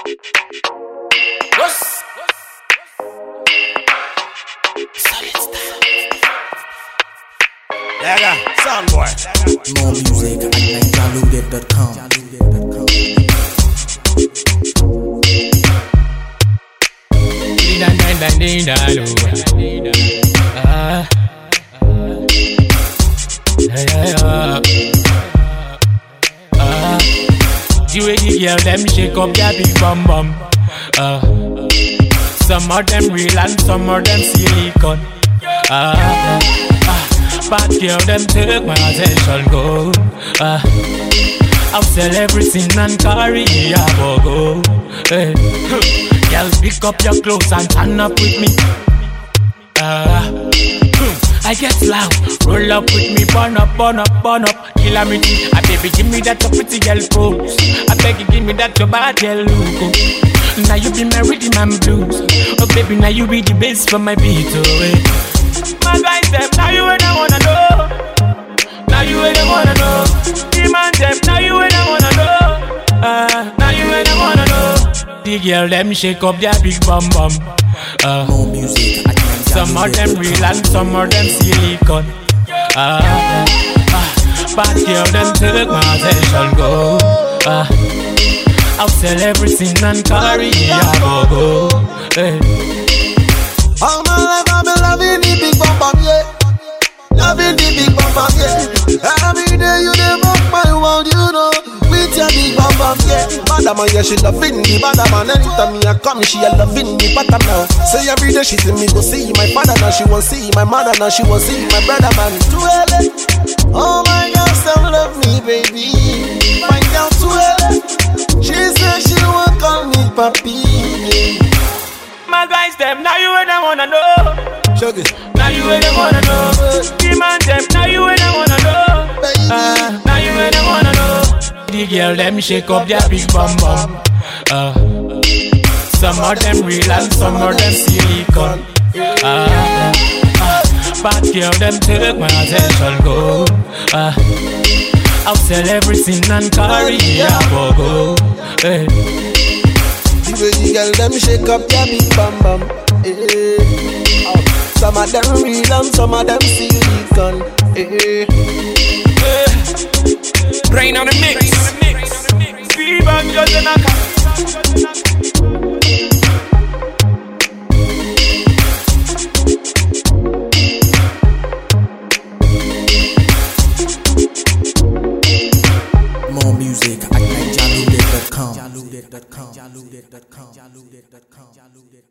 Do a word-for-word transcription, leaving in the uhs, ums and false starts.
What's solid style? Lega, sound boy. More music at ninja loaded dot com. Ah, yeah, yeah, ah. The way the girl them shake up their big bum bum. Ah, some of them real and some of them silicone. Ah, ah. Bad girl them take my attention go. Ah, I'll sell everything and carry a go. Hey. Girl, pick up your clothes and turn up with me. Uh, I get loud, roll up with me, burn up, burn up, burn up, kill me. Ah, baby, give me that your pretty girl pose. I beg you, give me that your bad girl look. Oh. Now you be my rhythm and blues. Oh baby, now you be the bass for my beat. Oh, eh. My guys, them, now you ain't I wanna know. Now you ain't I wanna know. Demand them, now you ain't I wanna know. Uh, now you ain't I wanna know. The girl them shake up their big bum bum. Uh, More music at ninja some of them real and some of them silicone. Uh, uh, bad girl them take my attention go. Uh, I'll sell everything and carry a go go. Hey. All my life I've been loving the big bum bum, yeah. Loving the big bum bum, yeah. Every day you dey rock my world, you know. With your big bum bum, yeah. Madam, yeah, she loving me, madam. Anytime me I come, she a loving me, pattern now. Say every day she see me go see my father now. She want see my mother now. She want see my brother man. Too early. Oh my girl, still love me, baby. My girl too early. She said she won't call me papi. My guys them, now you ain't I wanna know. Sugar. Now you ain't I wanna know. Demand them, now you ain't I wanna know. Uh, now you ain't I wanna know. The girl them shake up their big bum bum. Uh, some of them real and some of them silicone. Uh, uh, bad girl them take my attention go. Uh, I'll sell everything and carry a go go. Hey. The way the girl them shake up their big bum bum. Eh. Oh. Some of them real and some of them silicone. Eh. Brain on the mix. Fever just in a More music at ninja loaded dot com.